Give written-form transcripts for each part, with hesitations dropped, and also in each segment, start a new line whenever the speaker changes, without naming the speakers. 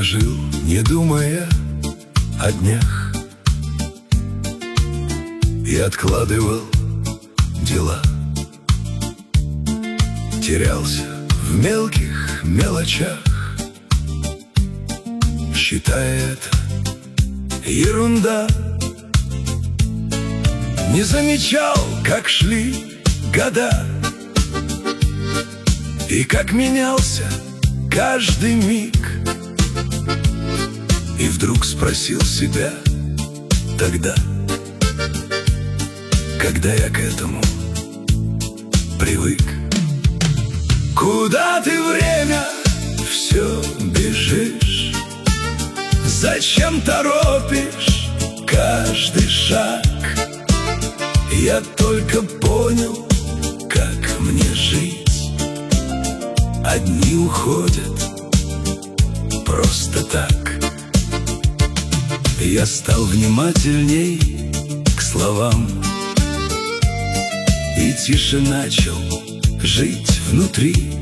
жил, не думая о днях, и откладывал дела. Терялся в мелких мелочах, считая это ерунда. Не замечал, как шли года и как менялся каждый миг. И вдруг спросил себя тогда, когда я к этому привык: куда ты, время, все бежишь? Зачем торопишь каждый шаг? Я только понял, как мне жить. Одни уходят просто так. Я стал внимательней к словам и тише начал жить внутри.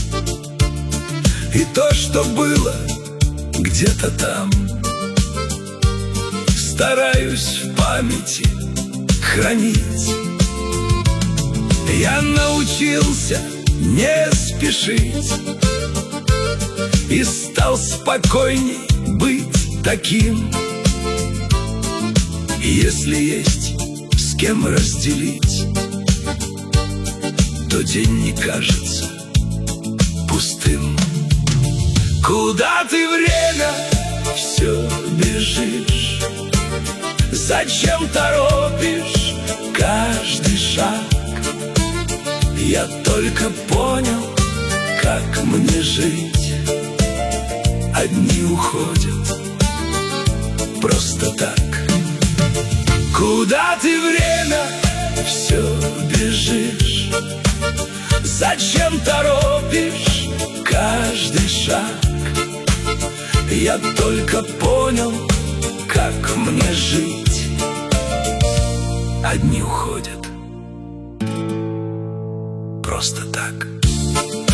И то, что было где-то там, стараюсь в памяти хранить. Я научился не спешить и стал спокойней быть таким. Если есть с кем разделить, то день не кажется пустым. Куда ты, время, все бежишь? Зачем торопишь каждый шаг? Я только понял, как мне жить. Одни уходят просто так. Куда ты, время, все бежишь? Зачем торопишь каждый шаг? Я только понял, как мне жить. Одни уходят просто так.